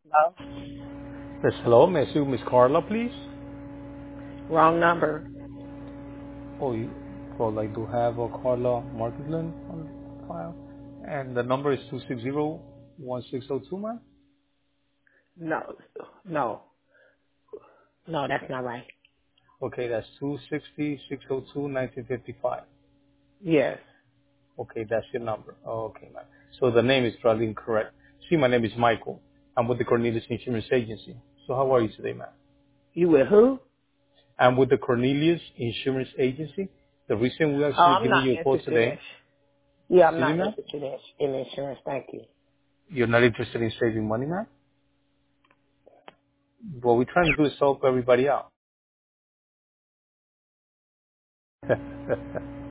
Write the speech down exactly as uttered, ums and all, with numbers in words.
Oh, Yes, hello. May I speak with Miss Carla, please? wrong number. Oh, you, well, I do have a Carla Marketland on file. And the number is two six zero one six zero two, ma'am? No, no, no, that's Okay. not right. Okay, that's two six zero six zero two nineteen fifty-five. Yes, Okay, that's your number. Okay, ma'am. So the name is probably incorrect. See, my name is Michael. I'm with the Cornelius Insurance Agency. So how are you today, ma'am? you with who? I'm with the Cornelius Insurance Agency. The reason we're Oh, actually I'm giving not you a call interested in. today, Yeah, I'm excuse me, not ma'am? interested in, in insurance. Thank you. You're not interested in saving money, ma'am? What we're trying to do is help everybody out.